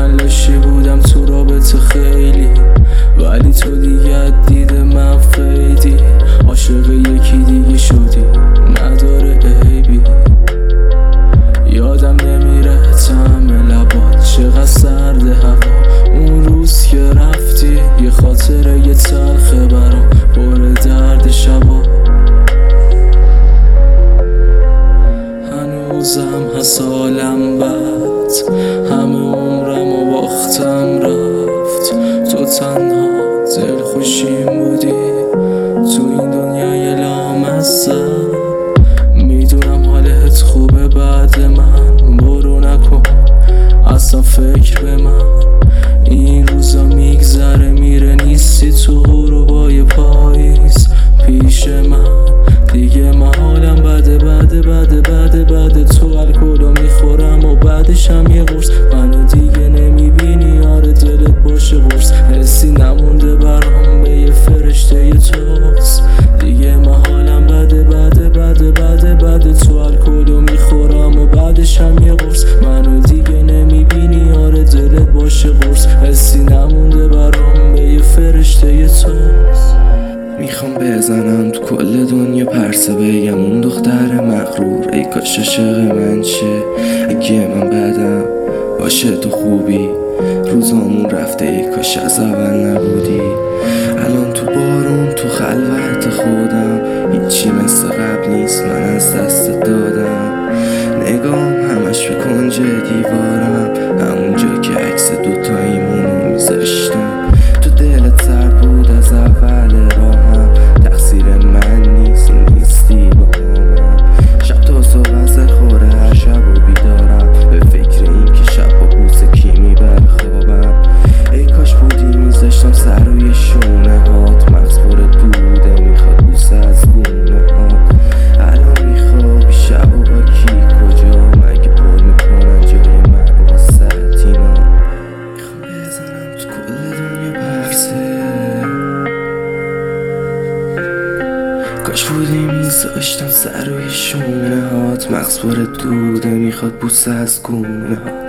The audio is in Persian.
من لاشی بودم تو رابطه خیلی، ولی تو دیگه دید من فیدی. عاشق یکی دیگه شدی نداره عیبی. یادم نمیره طعم لبات چقدر سرد هوا. اون روز که رفتی یه خاطره یه تلخه برام پر درد شبا. هنوزم هست حالم بد، همه عمرم و باختم رفت. تو تنها دل خوشیم بودی تو این دنیای لامصب. میدونم حالت خوبه بعد من، برو نکن اصلا فکر به من. این روزا میگذره میره، نیستی تو غروبای پاییز پیش من. دیگه من حالم بده بده بده بده بده. تو الکلو میخورم و بعدش هم یه قرص. منو دیگه نمیبینی آره دلت باشه قرص. حسی نمونده برام به یه فرشته توست. دیگه من حالم بده بده بده بده بده. تو الکلو میخورم و بعدش هم یه قرص. منو دیگه نمیبینی آره دلت باشه قرص. حسی نمونده برام به یه فرشته توست. میخوام بزنم تو کل دنیا پرسه، بگم اون دختر مغرور ای کاش عاشق من شه. اگه من بدم باشه تو خوبی، روزامون رفته ای کاش از اول نبودی. الان تو بارون تو خلوت خودم، هیچی مثل قبل نیست من از دست دادم. نگام همش به کنج دیوارم، همونجا که عکس دوتاییمونو میذاشتم. تو دلت سرد بود از اول راهم، تقصیر من نیست نیستی با همم. شب تا صبح از خوره هر شب و بیدارم، به فکر این که شب با بوسه کی میبره خوابم. ای کاش بودی میذاشتم سر روی شونه هات، مغز پرت بوده میخواد بوسه از گونه هات. الان میخوابی شب و با کی کجا، مگه پر میکنن جای من و واسه اینا. میخوام بزنم تو کل دنیا پرسه، کاش بودی میذاشتم سر روی شونه هات. مغز پرت دوده میخواد بوسه از گونه هات.